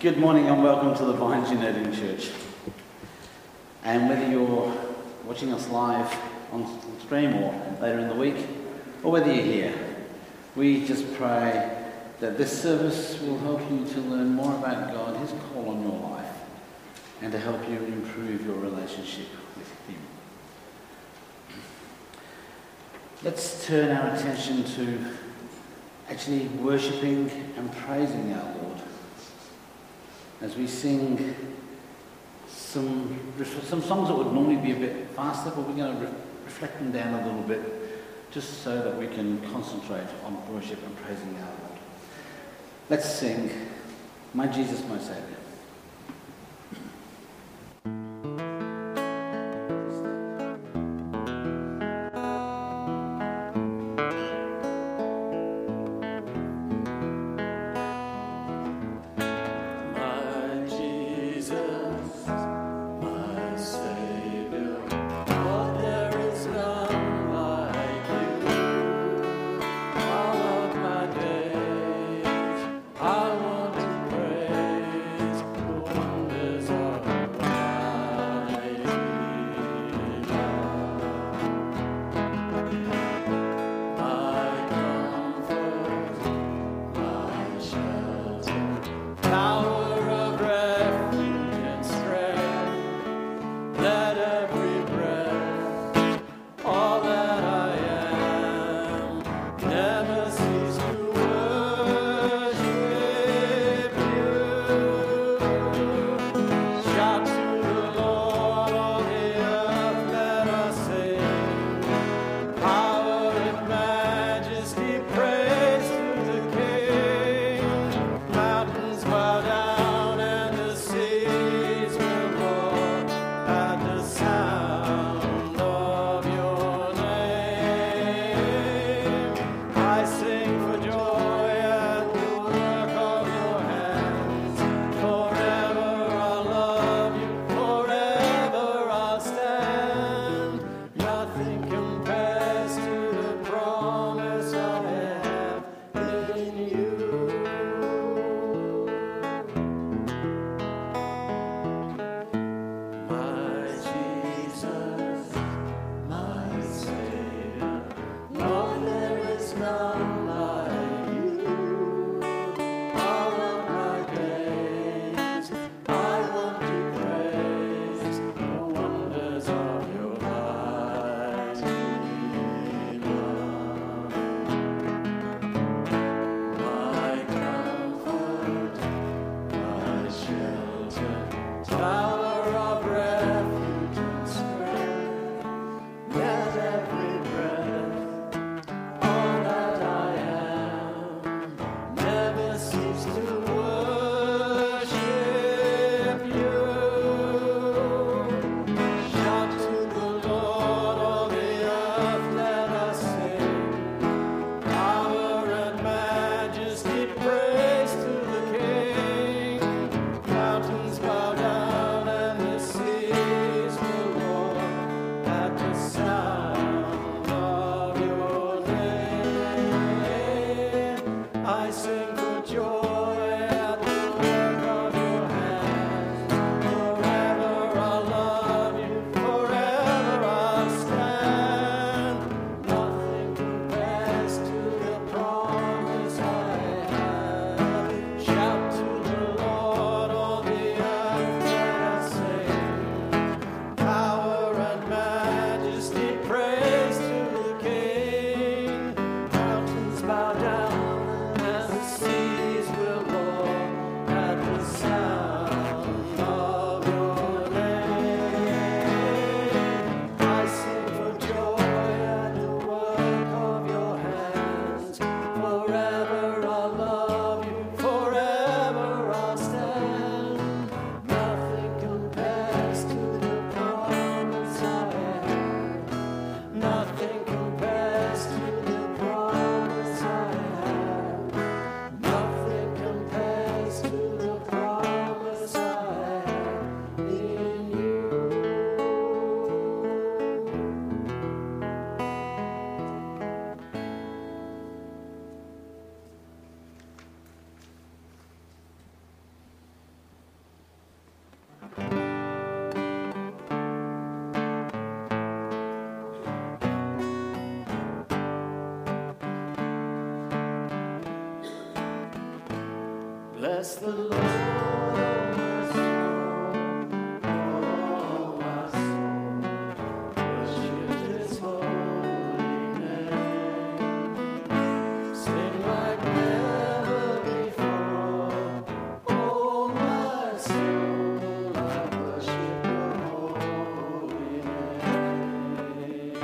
Good morning and welcome to the Vines Uniting Church. And whether you're watching us live on stream or later in the week, or whether you're here, we just pray that this service will help you to learn more about God, His call on your life, and to help you improve your relationship with Him. Let's turn our attention to actually worshipping and praising our Lord as we sing some songs that would normally be a bit faster, but we're going to reflect them down a little bit just so that we can concentrate on worship and praising our Lord. Let's sing, My Jesus, My Saviour. I sing for joy. Bless the Lord, oh my soul, oh my soul, worship His holy name. Sing like never before, oh my soul, I worship Your holy name.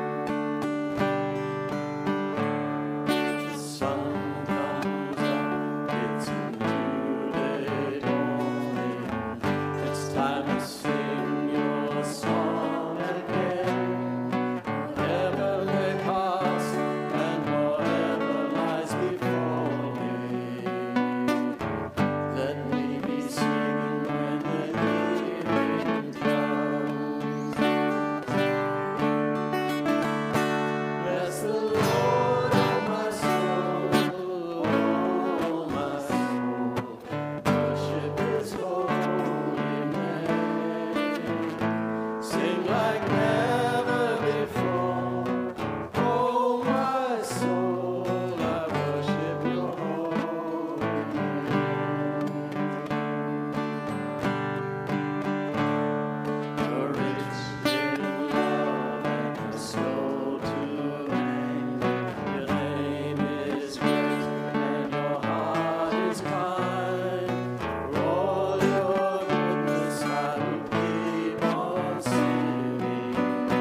The sun comes up, it's a new day dawning. It's time to sing Your song again. Whatever may pass and whatever lies before me, let me be singing when the evening comes. Bless the Lord, oh my soul, oh my soul, worship His holy name. Sing like never before, oh my soul, I worship Your holy name. You're rich in love and slow to anger. Your name is great and Your heart is kind. For all Your goodness I will keep on singing.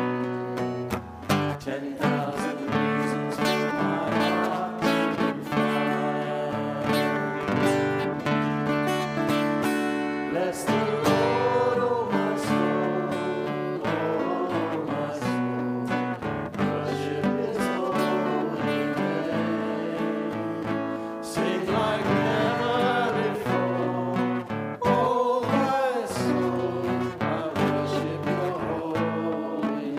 10,000 reasons for my heart to find. Bless the Lord, oh my soul, oh my soul, worship His holy name. Sing like never before, oh my soul, I worship Your holy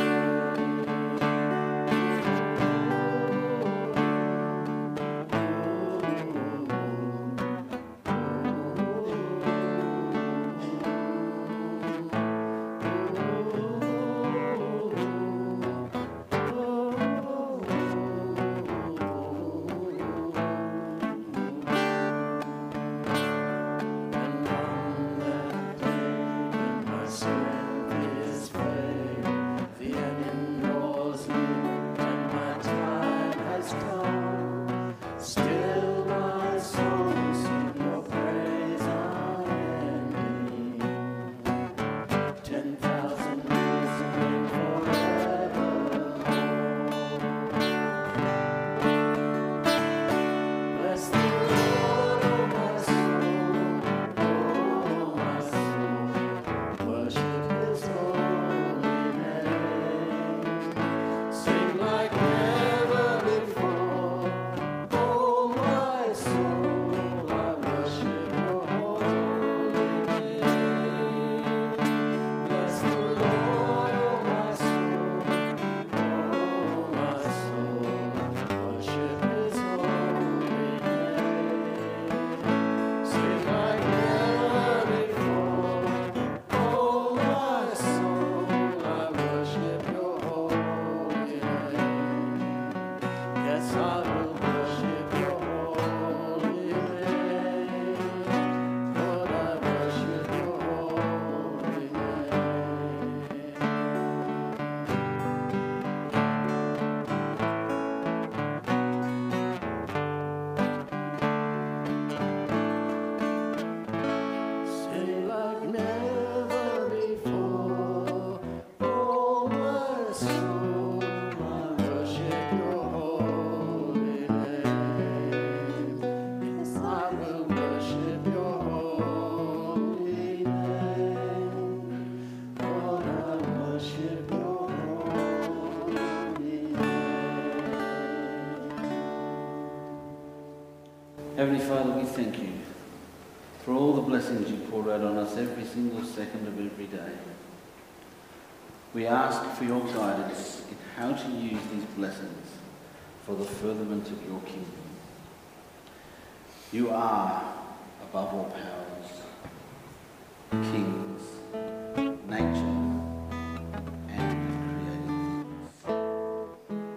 And on that day when my strength is failing, the end draws near and my time has come, still my soul will sing Your praise unending. 10,000 reasons forevermore. Bless the Lord, oh my soul, oh my soul, worship His holy name. Sing like never before, oh my soul, I worship Your holy name. Bless the Lord, oh my soul, worship His holy name. Sing like never before, oh my soul, I worship Your holy name. Yes, I will worship Your holy name. Lord, I worship Your holy name. Sing like never before, oh my soul, I worship Your holy name. Yes, I will worship Your holy name. Lord, I worship Your holy name. Heavenly Father, we thank You for all the blessings You pour out on us every single second of every day. We ask for Your guidance in how to use these blessings for the furtherance of Your kingdom. You are, above all powers, kings, nature, and created things.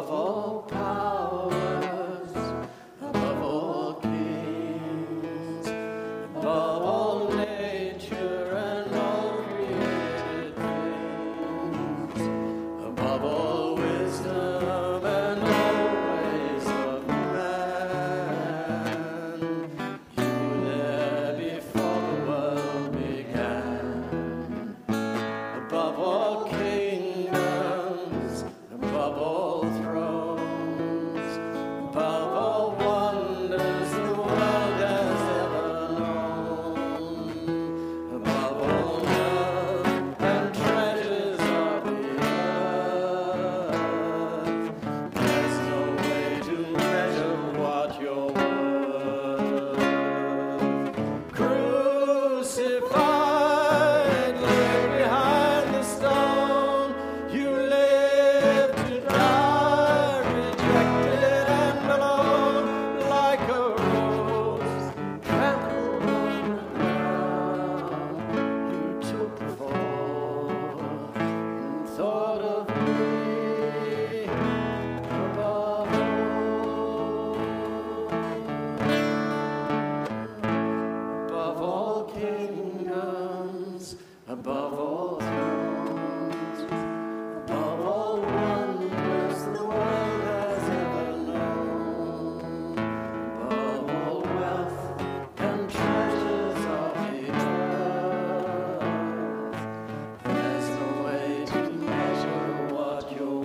above all powers, above all kings, above all nature and all created things, above all wisdom and all ways of man. You were there before the world began. Above all kingdoms, above all thrones, above all wonders the world has ever known, above all love and treasures of the earth, there's no way to measure what you're worth. Crucified, laid behind the stone, you lived to die, rejected and alone, like a rose trampled on the ground. You took the fall and thought of me above all. Above all kingdoms, above all thrones, above all wonders the world has ever known, above all wealth and treasures of the earth, there's no way to measure what you're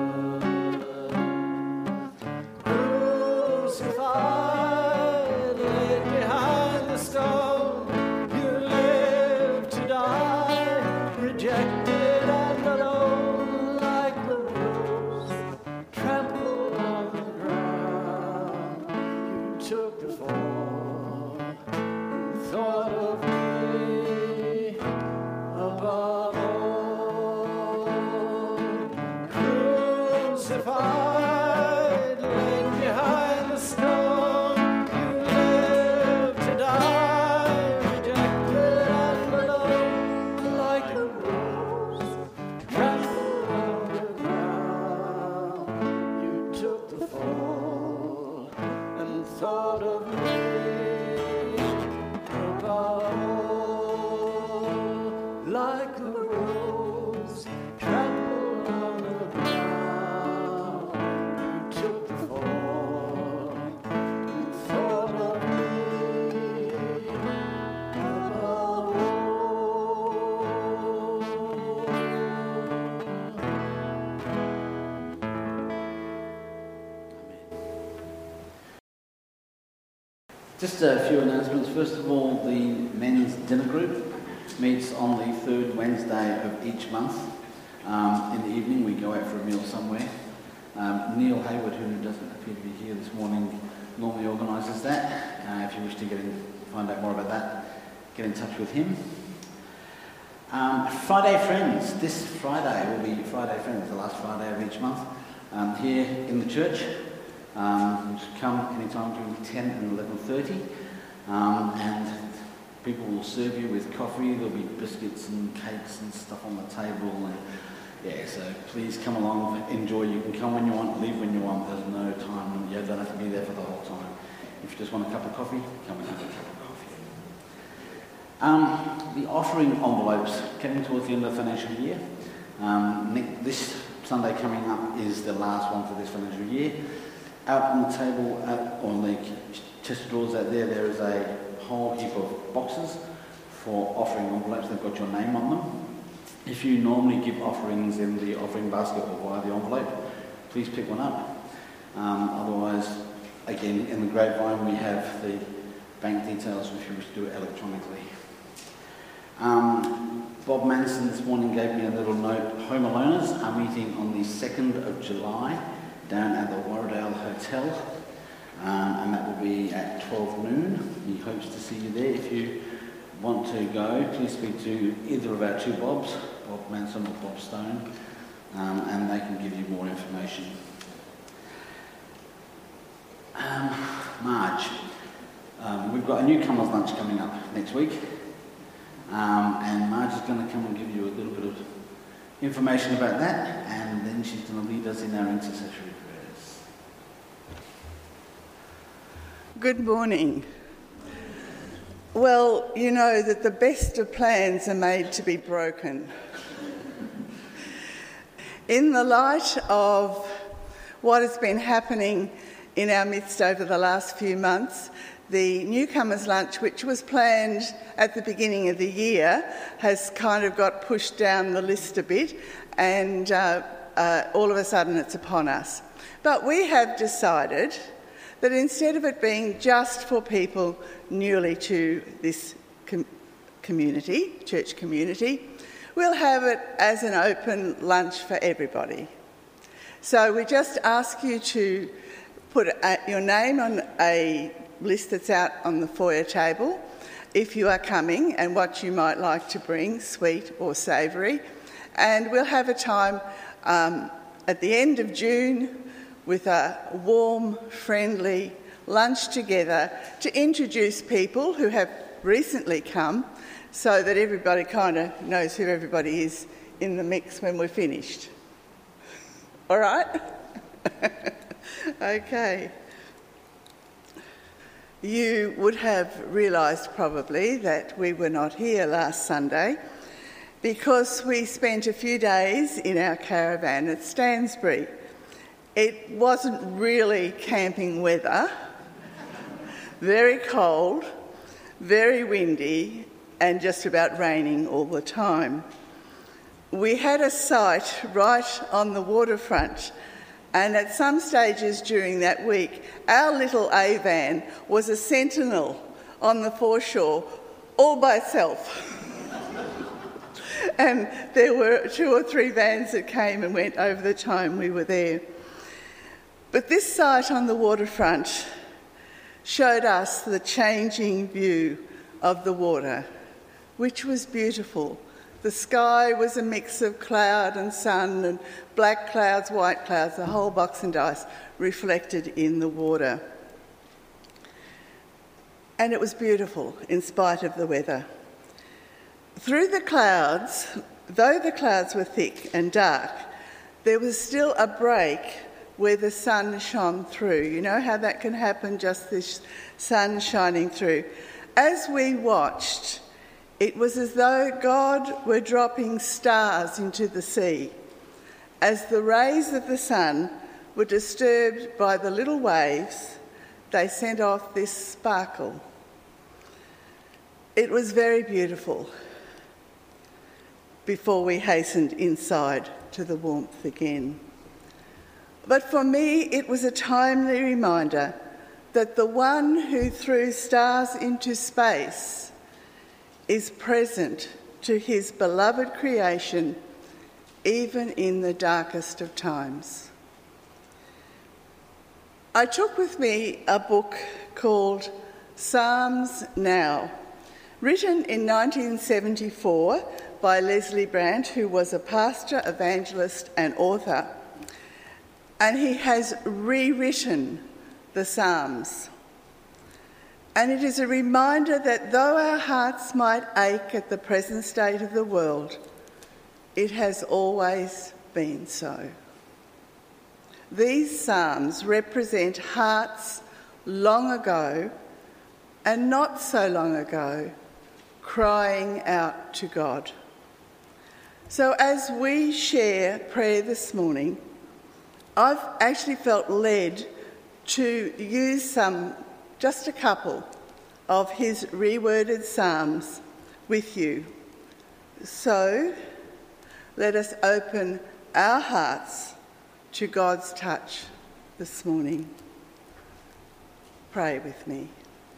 worth. Crucified, laid behind the stone, you lived to die, rejected and alone, like a rose trampled on the ground. You took the fall and thought of me above all. Crucified, laid behind the stone, you lived to die, rejected and alone, like a rose trampled on the ground. You took the fall and thought of me above all, like a rose trampled on the ground. You took the fall and thought of me above all. Just a few announcements. First of all, the men's dinner group meets on the third Wednesday of each month. In the evening, we go out for a meal somewhere. Neil Hayward, who doesn't appear to be here this morning, normally organises that. If you wish to find out more about that, get in touch with him. Friday Friends. This Friday will be Friday Friends, the last Friday of each month, here in the church. Just come anytime between 10 and 11:30, and people will serve you with coffee. There'll be biscuits and cakes and stuff on the table, and so please come along, enjoy. You can come when you want, leave when you want. There's no time. You don't have to be there for the whole time. If you just want a cup of coffee, come and have a cup of coffee. The offering envelopes getting towards the end of the financial year. This Sunday coming up is the last one for this financial year. Out on the table, on the chest of drawers out there, there is a whole heap of boxes for offering envelopes. They've got your name on them. If you normally give offerings in the offering basket or via the envelope, please pick one up. Otherwise, again, in the grapevine we have the bank details if you wish to do it electronically. Bob Manson this morning gave me a little note. Home Aloners are meeting on the 2nd of July down at the Warradale Hotel, and that will be at 12 noon. He hopes to see you there. If you want to go, please speak to either of our two Bobs, Bob Manson or Bob Stone, and they can give you more information. Marge. We've got a newcomers lunch coming up next week, and Marge is going to come and give you a little bit of information about that, and then she's going to lead us in our intercessory prayer. Good morning. Well, you know that the best of plans are made to be broken. In the light of what has been happening in our midst over the last few months, the newcomers' lunch, which was planned at the beginning of the year, has kind of got pushed down the list a bit, and all of a sudden it's upon us. But we have decided that instead of it being just for people newly to this church community, we'll have it as an open lunch for everybody. So we just ask you to put your name on a list that's out on the foyer table if you are coming, and what you might like to bring, sweet or savoury. And we'll have a time at the end of June with a warm, friendly lunch together to introduce people who have recently come, so that everybody kind of knows who everybody is in the mix when we're finished. All right? Okay. You would have realised probably that we were not here last Sunday because we spent a few days in our caravan at Stansbury. It wasn't really camping weather, very cold, very windy, and just about raining all the time. We had a site right on the waterfront, and at some stages during that week, our little A-van was a sentinel on the foreshore all by itself. And there were 2 or 3 vans that came and went over the time we were there. But this site on the waterfront showed us the changing view of the water, which was beautiful. The sky was a mix of cloud and sun and black clouds, white clouds, the whole box and dice reflected in the water. And it was beautiful in spite of the weather. Through the clouds, though the clouds were thick and dark, there was still a break where the sun shone through. You know how that can happen, just this sun shining through. As we watched, it was as though God were dropping stars into the sea. As the rays of the sun were disturbed by the little waves, they sent off this sparkle. It was very beautiful before we hastened inside to the warmth again. But for me, it was a timely reminder that the one who threw stars into space is present to his beloved creation, even in the darkest of times. I took with me a book called Psalms Now, written in 1974 by Leslie Brandt, who was a pastor, evangelist and author. And he has rewritten the Psalms. And it is a reminder that though our hearts might ache at the present state of the world, it has always been so. These Psalms represent hearts long ago and not so long ago crying out to God. So as we share prayer this morning, I've actually felt led to use just a couple of his reworded psalms with you. So let us open our hearts to God's touch this morning. Pray with me.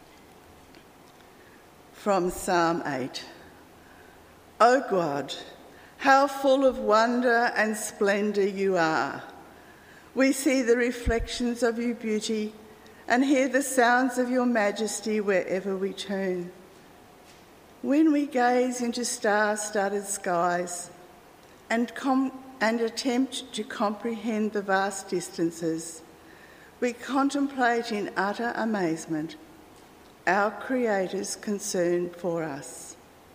From Psalm 8. O God, how full of wonder and splendour you are. We see the reflections of your beauty and hear the sounds of your majesty wherever we turn. When we gaze into star-studded skies and attempt to comprehend the vast distances, we contemplate in utter amazement our Creator's concern for us.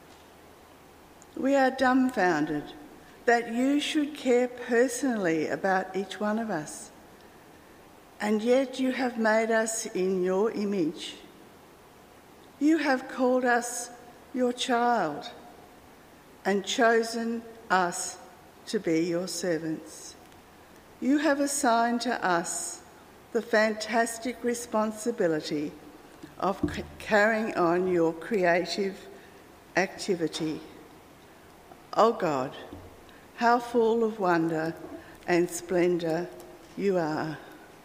We are dumbfounded that you should care personally about each one of us. And yet you have made us in your image. You have called us your child and chosen us to be your servants. You have assigned to us the fantastic responsibility of carrying on your creative activity. Oh God, how full of wonder and splendour you are.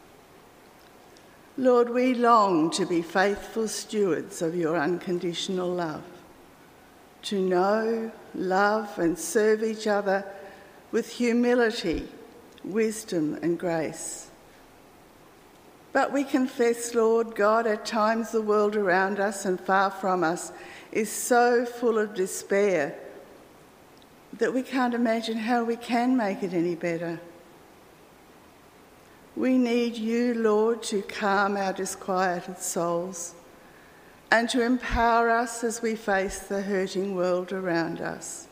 Lord, we long to be faithful stewards of your unconditional love, to know, love and serve each other with humility, wisdom and grace. But we confess, Lord God, at times the world around us and far from us is so full of despair that we can't imagine how we can make it any better. We need you, Lord, to calm our disquieted souls and to empower us as we face the hurting world around us.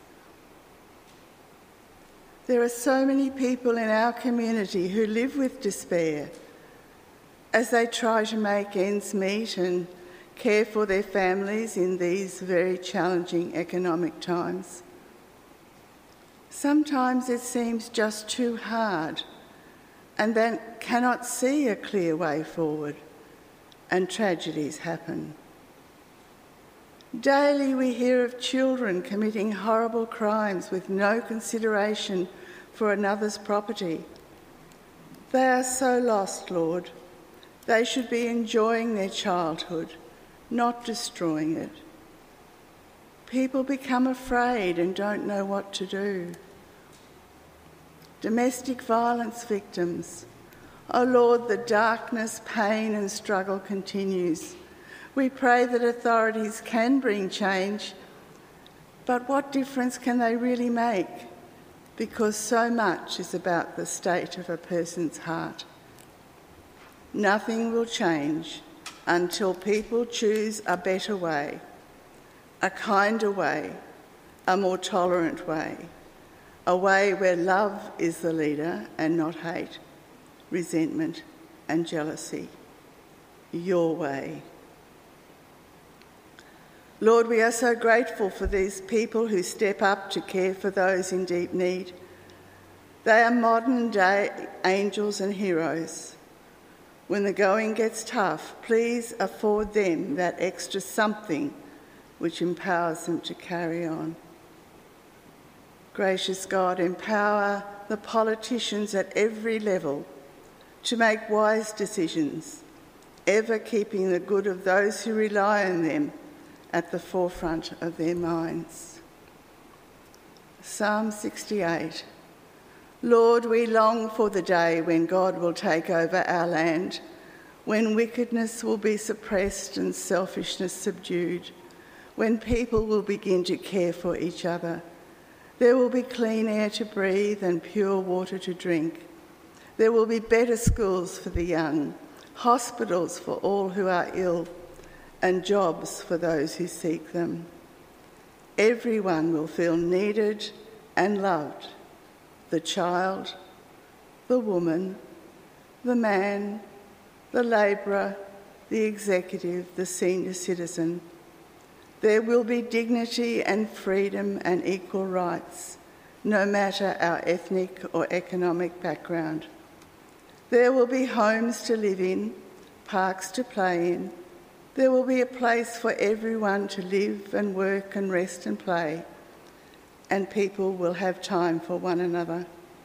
There are so many people in our community who live with despair as they try to make ends meet and care for their families in these very challenging economic times. Sometimes it seems just too hard, and then cannot see a clear way forward, and tragedies happen. Daily we hear of children committing horrible crimes with no consideration for another's property. They are so lost, Lord. They should be enjoying their childhood, not destroying it. People become afraid and don't know what to do. Domestic violence victims. Oh Lord, the darkness, pain and struggle continues. We pray that authorities can bring change, but what difference can they really make? Because so much is about the state of a person's heart. Nothing will change until people choose a better way, a kinder way, a more tolerant way, a way where love is the leader and not hate, resentment and jealousy. Your way. Lord, we are so grateful for these people who step up to care for those in deep need. They are modern-day angels and heroes. When the going gets tough, please afford them that extra something which empowers them to carry on. Gracious God, empower the politicians at every level to make wise decisions, ever keeping the good of those who rely on them at the forefront of their minds. Psalm 68. Lord, we long for the day when God will take over our land, when wickedness will be suppressed and selfishness subdued, when people will begin to care for each other. There will be clean air to breathe and pure water to drink. There will be better schools for the young, hospitals for all who are ill, and jobs for those who seek them. Everyone will feel needed and loved. The child, the woman, the man, the labourer, the executive, the senior citizen. There will be dignity and freedom and equal rights, no matter our ethnic or economic background. There will be homes to live in, parks to play in. There will be a place for everyone to live and work and rest and play, and people will have time for one another.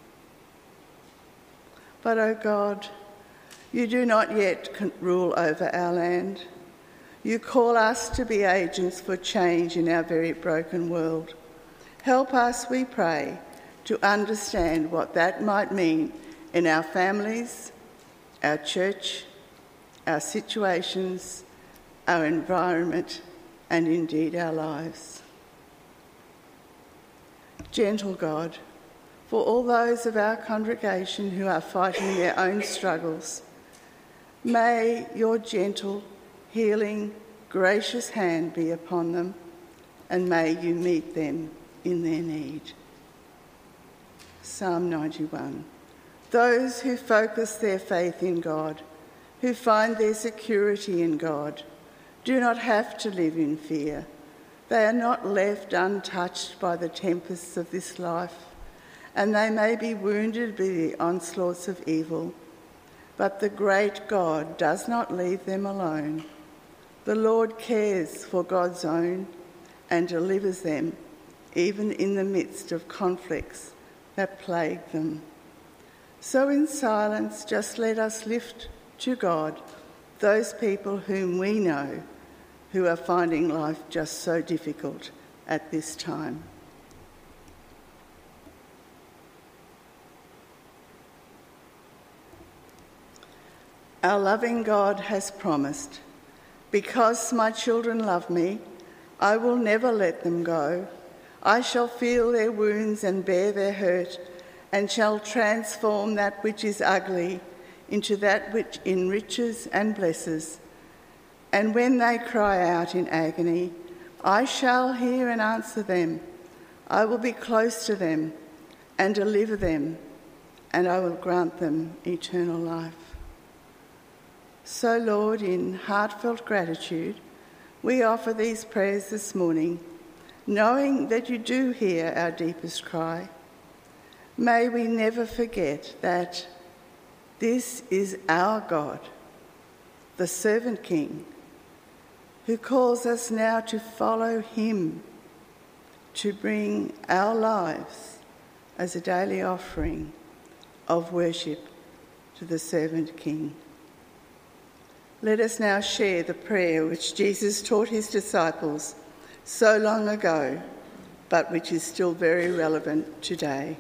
But, oh God, you do not yet rule over our land. You call us to be agents for change in our very broken world. Help us, we pray, to understand what that might mean in our families, our church, our situations, our environment, and indeed our lives. Gentle God, for all those of our congregation who are fighting their own struggles, may your gentle, healing, gracious hand be upon them, and may you meet them in their need. Psalm 91. Those who focus their faith in God who find their security in God, do not have to live in fear. They are not left untouched by the tempests of this life, and they may be wounded by the onslaughts of evil. But the great God does not leave them alone. The Lord cares for God's own and delivers them, even in the midst of conflicts that plague them. So in silence, just let us lift to God those people whom we know who are finding life just so difficult at this time. Our loving God has promised, "Because my children love me, I will never let them go. I shall feel their wounds and bear their hurt, and shall transform that which is ugly into that which enriches and blesses. And when they cry out in agony, I shall hear and answer them. I will be close to them and deliver them, and I will grant them eternal life." So, Lord, in heartfelt gratitude, we offer these prayers this morning, knowing that you do hear our deepest cry. May we never forget that this is our God, the servant King, who calls us now to follow him, to bring our lives as a daily offering of worship to the servant King. Let us now share the prayer which Jesus taught his disciples so long ago, but which is still very relevant today.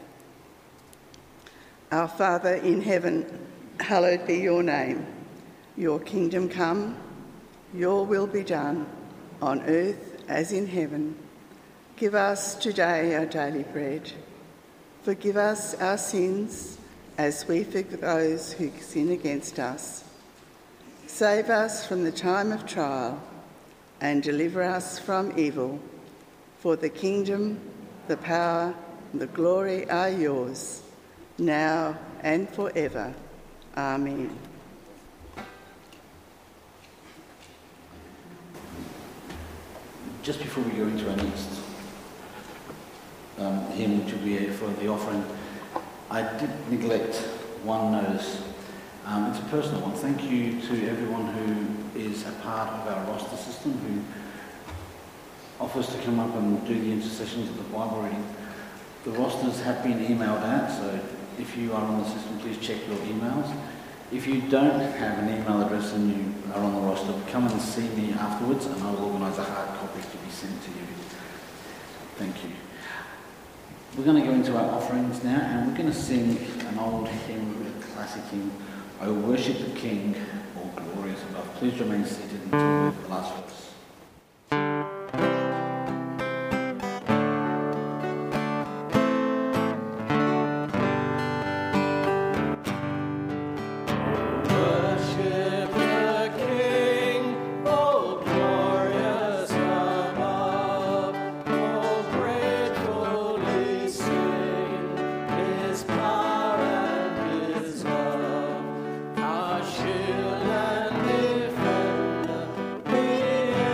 Our Father in heaven, hallowed be your name. Your kingdom come, your will be done, on earth as in heaven. Give us today our daily bread. Forgive us our sins as we forgive those who sin against us. Save us from the time of trial and deliver us from evil. For the kingdom, the power, and the glory are yours, now and forever. Amen. Just before we go into our next hymn, which will be for the offering, I did neglect one notice. It's a personal one. Thank you to everyone who is a part of our roster system, who offers to come up and do the intercessions of the Bible reading. The rosters have been emailed out, so if you are on the system, please check your emails. If you don't have an email address and you are on the roster, come and see me afterwards and I will organise a hard copy to be sent to you. Thank you. We're going to go into our offerings now, and we're going to sing an old hymn, a classic hymn, "O Worship the King, all glory is above." Please remain seated until the last verse. Shield and defender, be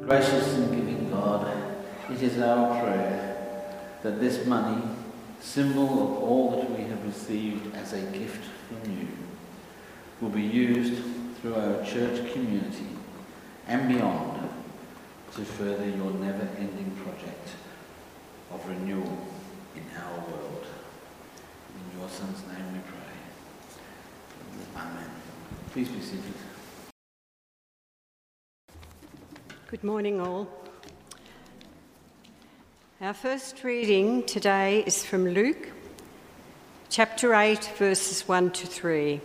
Gracious and giving God, it is our prayer that this money, symbol of all that we have received as a gift from you, will be used through our church community and beyond to further your never-ending project of renewal in our world. In your Son's name we pray. Amen. Please be seated. Good morning, all. Our first reading today is from Luke, chapter 8, verses 1 to 3.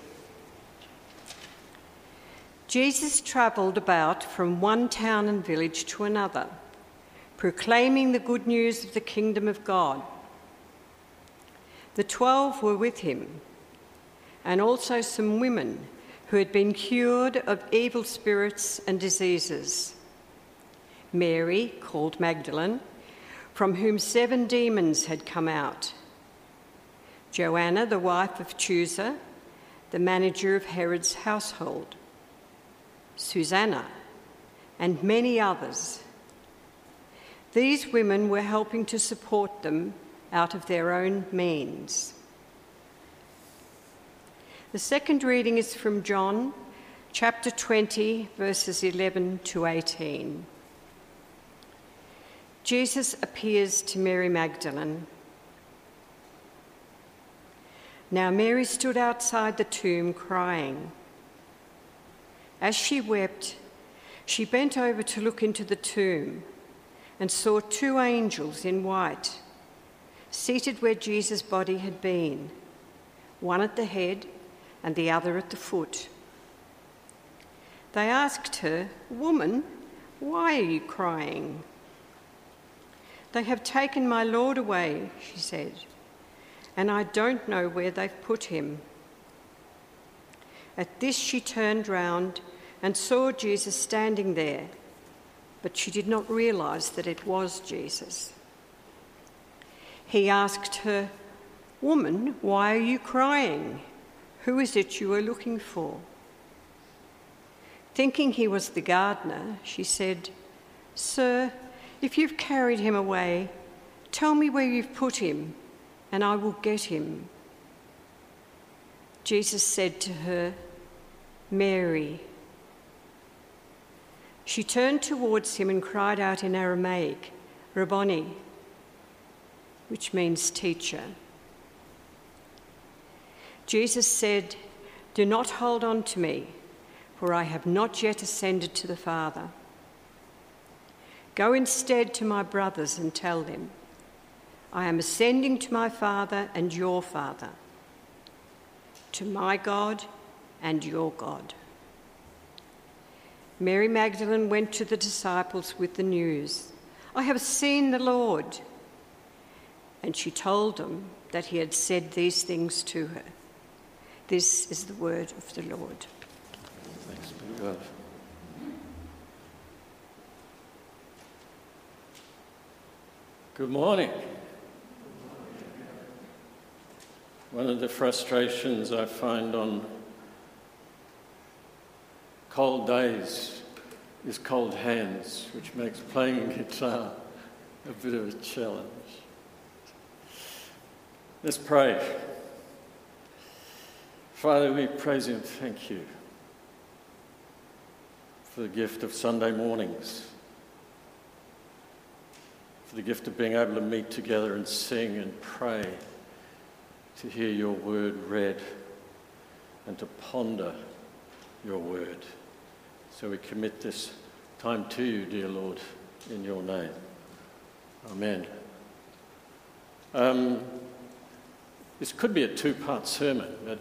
Jesus travelled about from one town and village to another, proclaiming the good news of the kingdom of God. The 12 were with him, and also some women who had been cured of evil spirits and diseases. Mary, called Magdalene, from whom 7 demons had come out. Joanna, the wife of Chuza, the manager of Herod's household. Susanna, and many others. These women were helping to support them out of their own means. The second reading is from John, chapter 20, verses 11 to 18. Jesus appears to Mary Magdalene. Now Mary stood outside the tomb crying. As she wept, she bent over to look into the tomb and saw 2 angels in white, seated where Jesus' body had been, one at the head and the other at the foot. They asked her, "Woman, why are you crying?" "They have taken my Lord away," she said, "and I don't know where they've put him." At this she turned round and saw Jesus standing there, but she did not realise that it was Jesus. He asked her, "Woman, why are you crying? Who is it you are looking for?" Thinking he was the gardener, she said, "Sir, if you've carried him away, tell me where you've put him, and I will get him." Jesus said to her, "Mary." She turned towards him and cried out in Aramaic, "Rabboni," which means teacher. Jesus said, "Do not hold on to me, for I have not yet ascended to the Father. Go instead to my brothers and tell them, I am ascending to my Father and your Father, to my God and your God." Mary Magdalene went to the disciples with the news, "I have seen the Lord." And she told them that he had said these things to her. This is the word of the Lord. Thanks be to God. Good morning. One of the frustrations I find on cold days is cold hands, which makes playing guitar a bit of a challenge. Let's pray. Father, we praise you and thank you for the gift of Sunday mornings, for the gift of being able to meet together and sing and pray, to hear your word read and to ponder your word. So we commit this time to you, dear Lord, in your name. Amen. This could be a 2-part sermon, but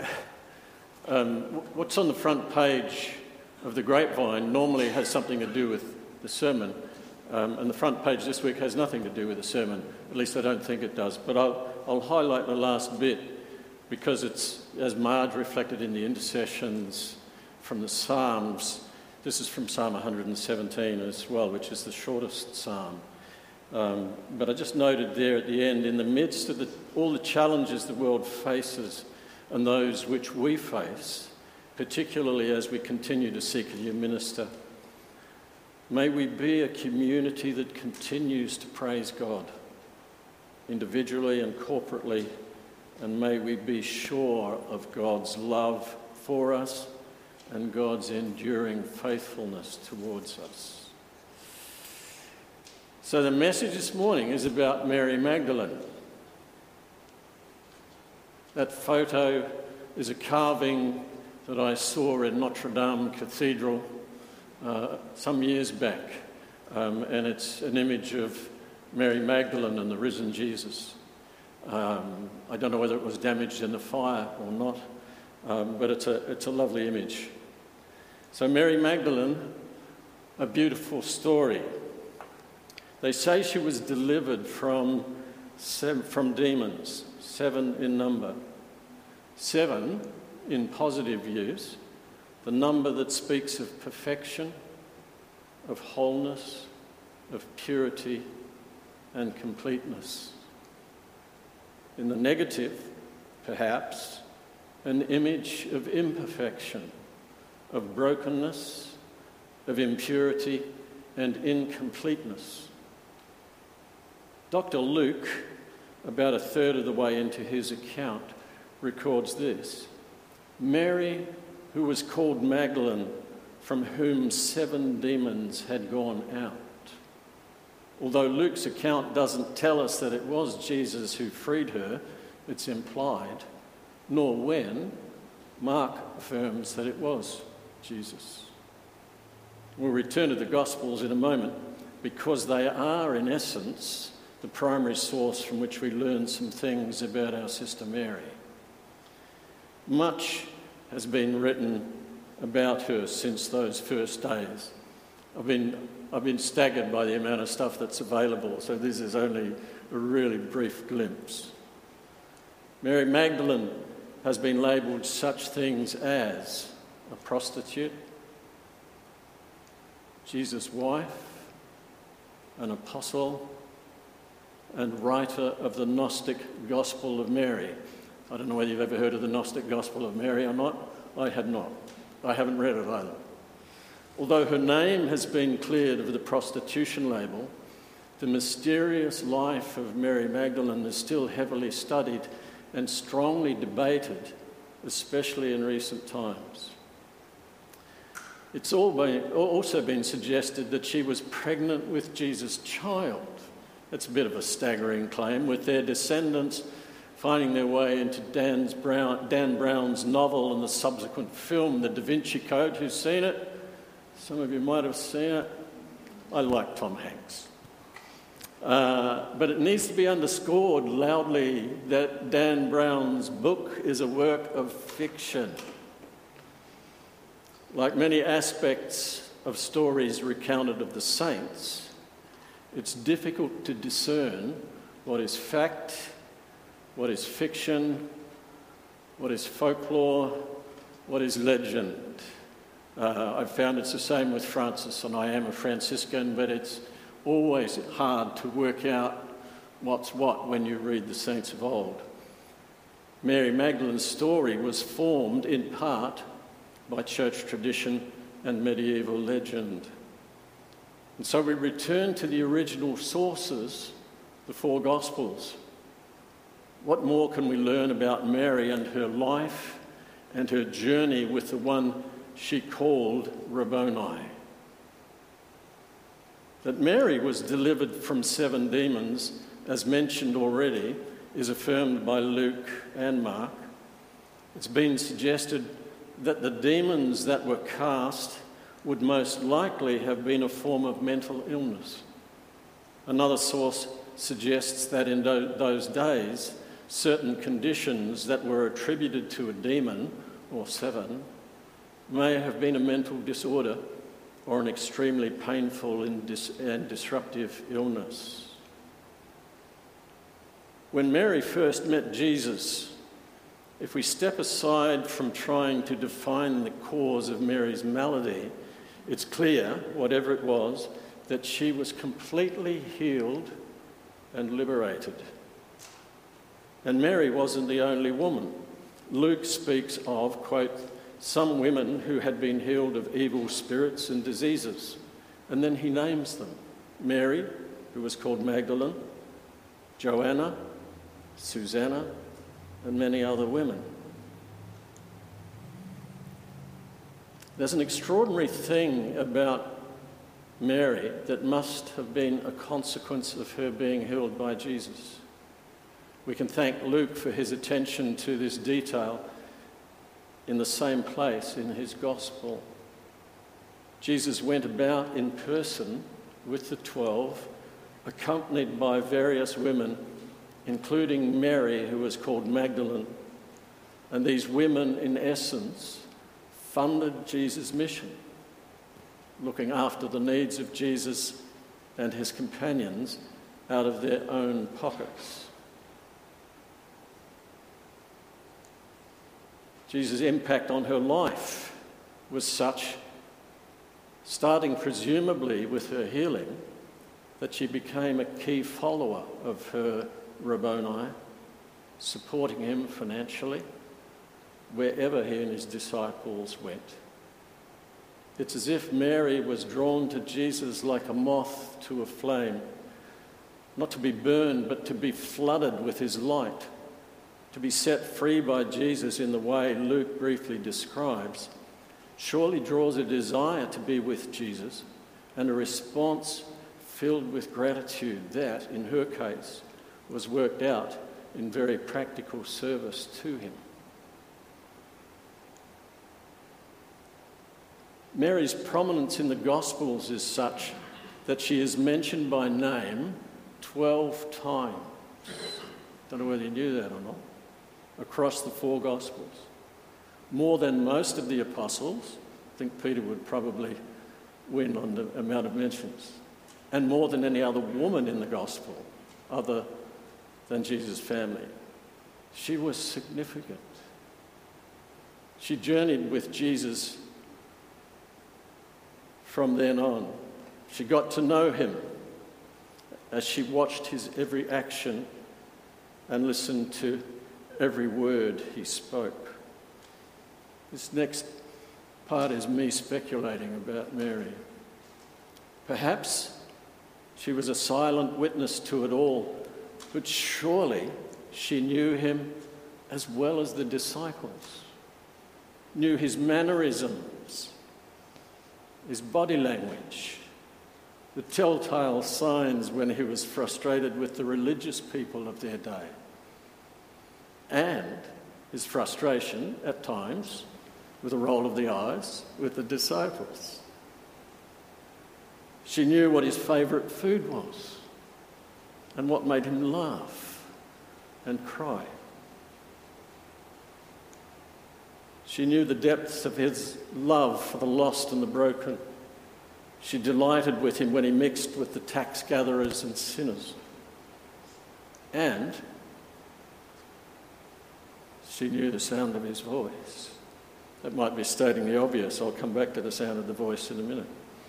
what's on the front page of the Grapevine normally has something to do with the sermon, and the front page this week has nothing to do with the sermon. At least I don't think it does. But I'll highlight the last bit because it's, as Marge reflected in the intercessions from the Psalms, this is from Psalm 117 as well, which is the shortest psalm. But I just noted there at the end, in the midst of all the challenges the world faces and those which we face, particularly as we continue to seek a new minister, May we be a community that continues to praise God, individually and corporately, and may we be sure of God's love for us and God's enduring faithfulness towards us. So the message this morning is about Mary Magdalene. That photo is a carving that I saw in Notre Dame Cathedral some years back, and it's an image of Mary Magdalene and the risen Jesus. I don't know whether it was damaged in the fire or not, but it's a lovely image. So Mary Magdalene, a beautiful story. They say she was delivered from demons, 7 in number. 7 in positive use, the number that speaks of perfection, of wholeness, of purity and completeness. In the negative, perhaps, an image of imperfection, of brokenness, of impurity and incompleteness. Dr. Luke, about a third of the way into his account, records this: Mary, who was called Magdalene, from whom 7 demons had gone out. Although Luke's account doesn't tell us that it was Jesus who freed her, it's implied, nor when, Mark affirms that it was Jesus. We'll return to the Gospels in a moment because they are, in essence, the primary source from which we learn some things about our sister Mary. Much has been written about her since those first days. I've been staggered by the amount of stuff that's available, so this is only a really brief glimpse. Mary Magdalene has been labelled such things as a prostitute, Jesus' wife, an apostle, and writer of the Gnostic Gospel of Mary. I don't know whether you've ever heard of the Gnostic Gospel of Mary or not. I had not. I haven't read it either. Although her name has been cleared of the prostitution label, the mysterious life of Mary Magdalene is still heavily studied and strongly debated, especially in recent times. It's also been suggested that she was pregnant with Jesus' child. That's a bit of a staggering claim, with their descendants finding their way into Dan Brown's novel and the subsequent film, The Da Vinci Code. Who's seen it? Some of you might have seen it. I like Tom Hanks. But it needs to be underscored loudly that Dan Brown's book is a work of fiction. Like many aspects of stories recounted of the saints, it's difficult to discern what is fact, what is fiction, what is folklore, what is legend. I've found it's the same with Francis, and I am a Franciscan, but it's always hard to work out what's what when you read the saints of old. Mary Magdalene's story was formed in part by church tradition and medieval legend. And so we return to the original sources, the 4 Gospels. What more can we learn about Mary and her life and her journey with the one she called Rabboni? That Mary was delivered from 7 demons, as mentioned already, is affirmed by Luke and Mark. It's been suggested that the demons that were cast would most likely have been a form of mental illness. Another source suggests that in those days, certain conditions that were attributed to a demon, or 7, may have been a mental disorder or an extremely painful and disruptive illness. When Mary first met Jesus, if we step aside from trying to define the cause of Mary's malady, it's clear, whatever it was, that she was completely healed and liberated. And Mary wasn't the only woman. Luke speaks of, quote, some women who had been healed of evil spirits and diseases, And then he names them. Mary, who was called Magdalene, Joanna, Susanna, and many other women. There's an extraordinary thing about Mary that must have been a consequence of her being healed by Jesus. We can thank Luke for his attention to this detail in the same place in his gospel. Jesus went about in person with the 12, accompanied by various women, including Mary, who was called Magdalene. And these women, in essence, funded Jesus' mission, looking after the needs of Jesus and his companions out of their own pockets. Jesus' impact on her life was such, starting presumably with her healing, that she became a key follower of her Rabboni, supporting him financially wherever he and his disciples went. It's as if Mary was drawn to Jesus like a moth to a flame, not to be burned, but to be flooded with his light, to be set free by Jesus in the way Luke briefly describes, surely draws a desire to be with Jesus and a response filled with gratitude that, in her case, was worked out in very practical service to him. Mary's prominence in the Gospels is such that she is mentioned by name 12 times. Don't know whether you knew that or not. Across the 4 Gospels. More than most of the apostles. I think Peter would probably win on the amount of mentions. And more than any other woman in the Gospel, other than Jesus' family. She was significant. She journeyed with Jesus from then on. She got to know him as she watched his every action and listened to every word he spoke. This next part is me speculating about Mary. Perhaps she was a silent witness to it all, but surely she knew him as well as the disciples, knew his mannerisms, his body language, the telltale signs when he was frustrated with the religious people of their day, and his frustration at times with a roll of the eyes with the disciples. She knew what his favourite food was and what made him laugh and cry. She knew the depths of his love for the lost and the broken. She delighted with him when he mixed with the tax gatherers and sinners. And she knew the sound of his voice. That might be stating the obvious. I'll come back to the sound of the voice in a minute.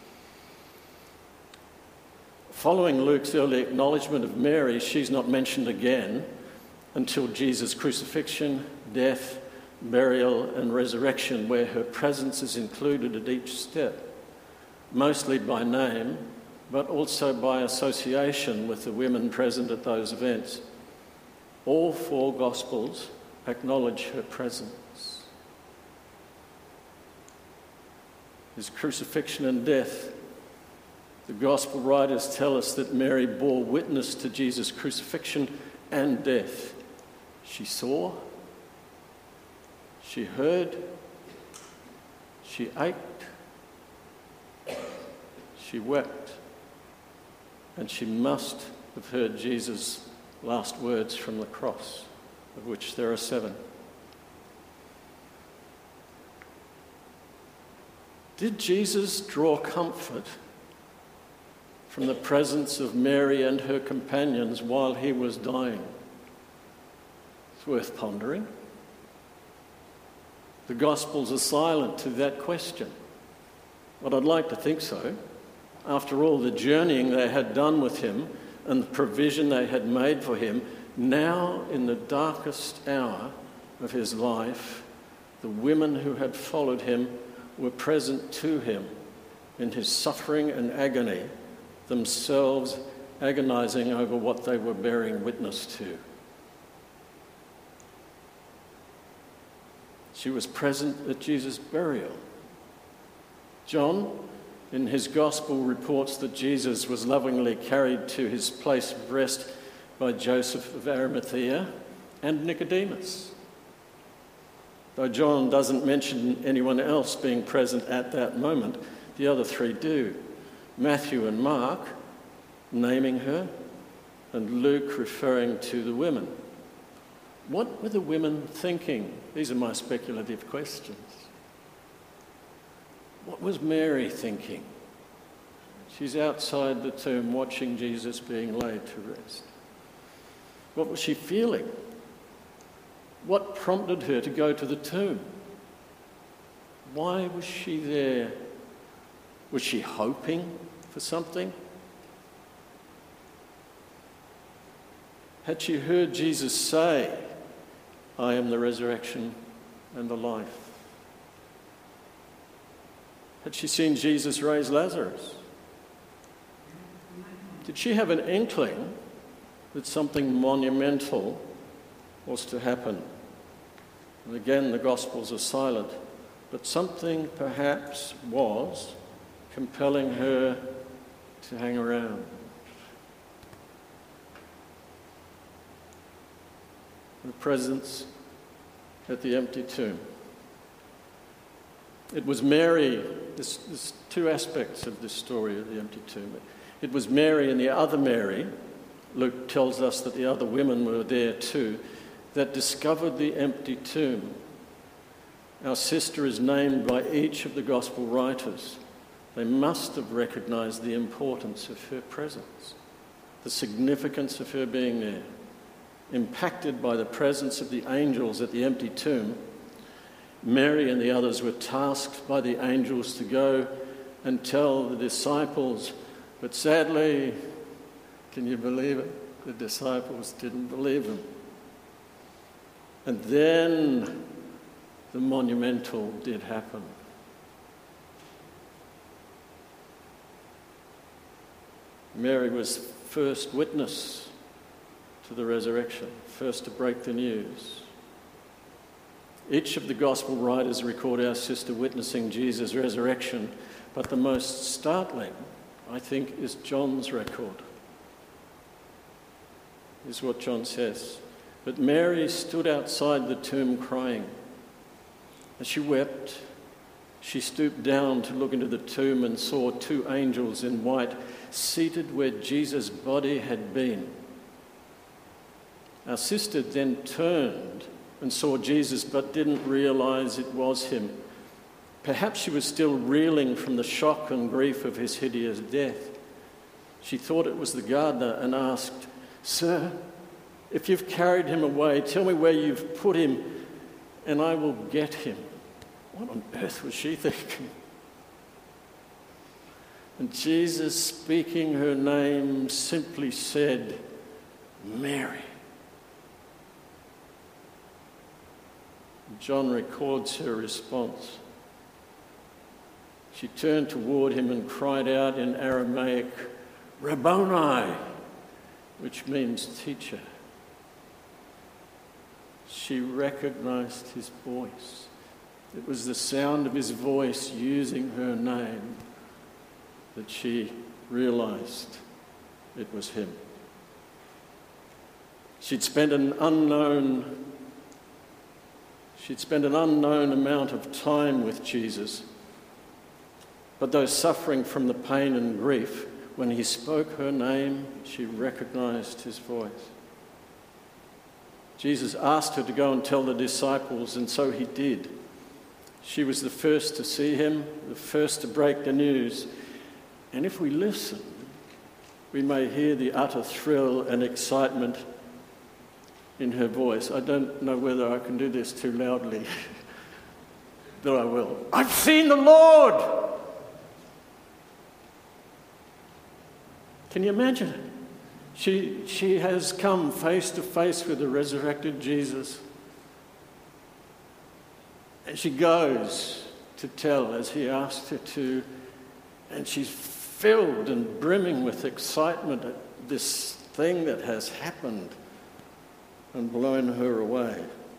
Following Luke's early acknowledgement of Mary, she's not mentioned again until Jesus' crucifixion, death, burial and resurrection, where her presence is included at each step, mostly by name, but also by association with the women present at those events. All 4 Gospels acknowledge her presence. His crucifixion and death. The Gospel writers tell us that Mary bore witness to Jesus' crucifixion and death. She saw, she heard, she ached, she wept, and she must have heard Jesus' last words from the cross, of which there are 7. Did Jesus draw comfort from the presence of Mary and her companions while he was dying? It's worth pondering. The Gospels are silent to that question, but I'd like to think so. After all the journeying they had done with him and the provision they had made for him, now in the darkest hour of his life, the women who had followed him were present to him in his suffering and agony, themselves agonizing over what they were bearing witness to. She was present at Jesus' burial. John, in his gospel, reports that Jesus was lovingly carried to his place of rest by Joseph of Arimathea and Nicodemus. Though John doesn't mention anyone else being present at that moment, the other three do. Matthew and Mark naming her, and Luke referring to the women. What were the women thinking? These are my speculative questions. What was Mary thinking? She's outside the tomb watching Jesus being laid to rest. What was she feeling? What prompted her to go to the tomb? Why was she there? Was she hoping for something? Had she heard Jesus say, "I am the resurrection and the life"? Had she seen Jesus raise Lazarus? Did she have an inkling that something monumental was to happen? And again, the Gospels are silent, but something perhaps was compelling her to hang around. The presence at the empty tomb. It was Mary, there's two aspects of this story of the empty tomb. It was Mary and the other Mary, Luke tells us that the other women were there too, that discovered the empty tomb. Our sister is named by each of the gospel writers. They must have recognised the importance of her presence, the significance of her being there. Impacted by the presence of the angels at the empty tomb, Mary and the others were tasked by the angels to go and tell the disciples, but sadly, can you believe it? The disciples didn't believe them. And then the monumental did happen. Mary was first witness to the resurrection, first to break the news. Each of the gospel writers record our sister witnessing Jesus' resurrection, but the most startling, I think, is John's record. Is what John says. But Mary stood outside the tomb crying. As she wept, she stooped down to look into the tomb and saw two angels in white seated where Jesus' body had been. Our sister then turned and saw Jesus but didn't realise it was him. Perhaps she was still reeling from the shock and grief of his hideous death. She thought it was the gardener and asked, "Sir, if you've carried him away, tell me where you've put him and I will get him." What on earth was she thinking? And Jesus, speaking her name, simply said, "Mary." John records her response. She turned toward him and cried out in Aramaic, "Rabboni," which means teacher. She recognized his voice. It was the sound of his voice using her name that she realized it was him. She'd spent an unknown amount of time with Jesus, but though suffering from the pain and grief, when he spoke her name, she recognized his voice. Jesus asked her to go and tell the disciples, and so he did. She was the first to see him, the first to break the news. And if we listen, we may hear the utter thrill and excitement in her voice. I don't know whether I can do this too loudly, but I will. "I've seen the Lord!" Can you imagine it? She has come face to face with the resurrected Jesus. And she goes to tell, as he asked her to, And she's filled and brimming with excitement at this thing that has happened and blown her away.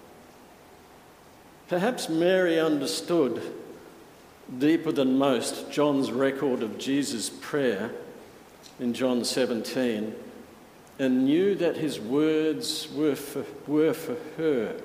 Perhaps Mary understood deeper than most John's record of Jesus' prayer in John 17 and knew that his words were for her.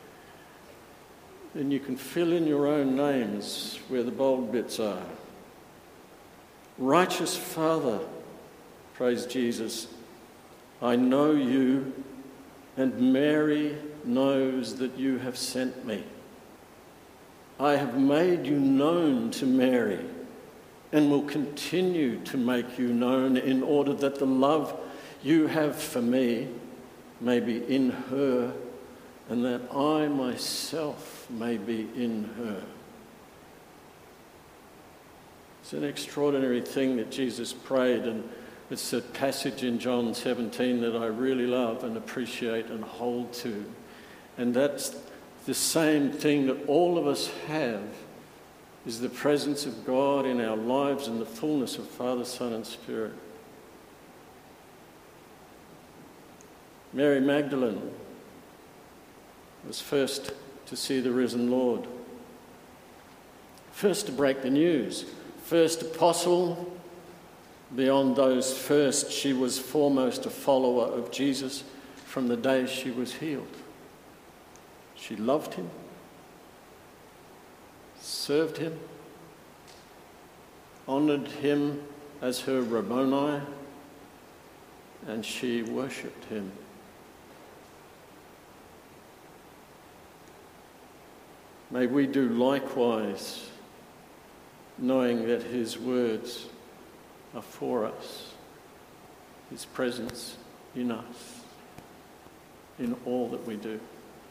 And you can fill in your own names where the bold bits are. Righteous Father, praise Jesus, I know you, and Mary knows that you have sent me. I have made you known to Mary and will continue to make you known in order that the love you have for me may be in her and that I myself may be in her. It's an extraordinary thing that Jesus prayed, and it's a passage in John 17 that I really love and appreciate and hold to. And that's the same thing that all of us have, is the presence of God in our lives and the fullness of Father, Son and Spirit. Mary Magdalene was first to see the risen Lord, first to break the news, first apostle. Beyond those first, she was foremost a follower of Jesus from the day she was healed. She loved him, served him, honoured him as her Rabboni, and she worshipped him. May we do likewise, knowing that his words are for us, his presence in us, in all that we do.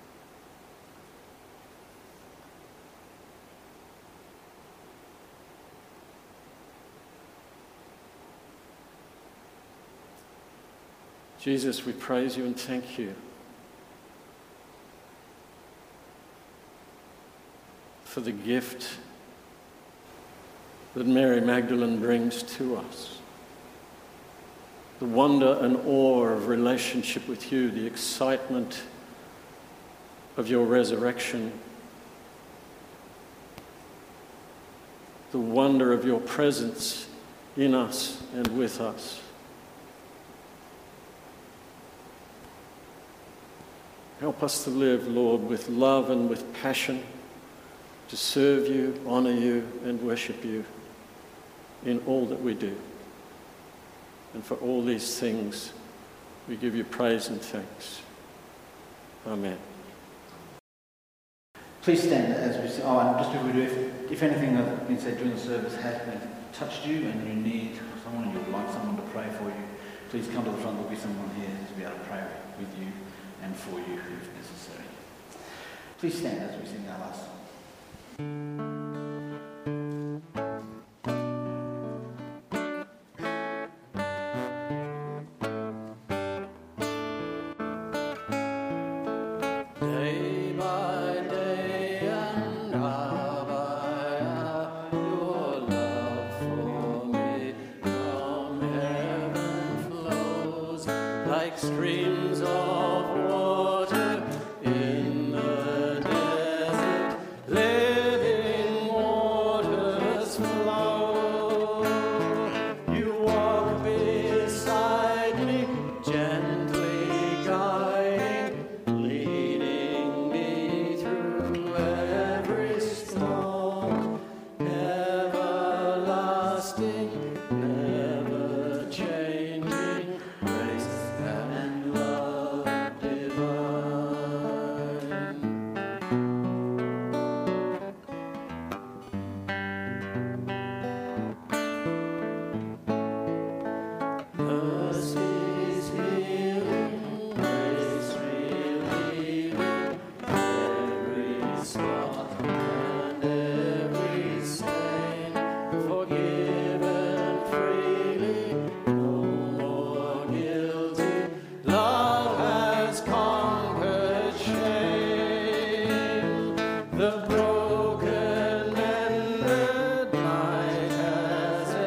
Jesus, we praise you and thank you for the gift that Mary Magdalene brings to us. The wonder and awe of relationship with you, the excitement of your resurrection, the wonder of your presence in us and with us. Help us to live, Lord, with love and with passion, to serve you, honour you and worship you in all that we do. And for all these things, we give you praise and thanks. Amen. Please stand as we say, and just before we do, if anything that has been said during the service has touched you and you need someone, and you would like someone to pray for you, please come to the front. There'll be someone here to be able to pray with you and for you if necessary. Please stand as we sing our last song. Day by day and hour by hour, your love for me from heaven flows like streams of water in the desert. Living waters flow. You walk beside me, gently guiding, leading me through every storm. Everlasting, never changing, grace and love divine. Mercy's healing, grace relieving, every spot and every stain, forgiven freely, no more guilty. Love has conquered shame. The broken mended night has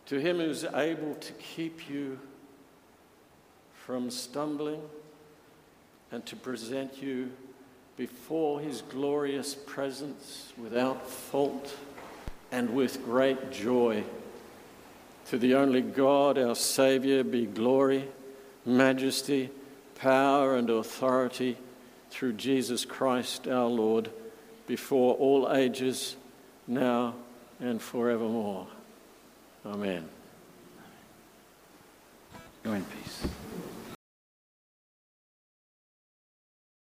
To him who's able to keep you from stumbling and to present you before his glorious presence without fault and with great joy. To the only God, our Saviour, be glory, majesty, power and authority through Jesus Christ our Lord, before all ages, now and forevermore. Amen. Go in peace.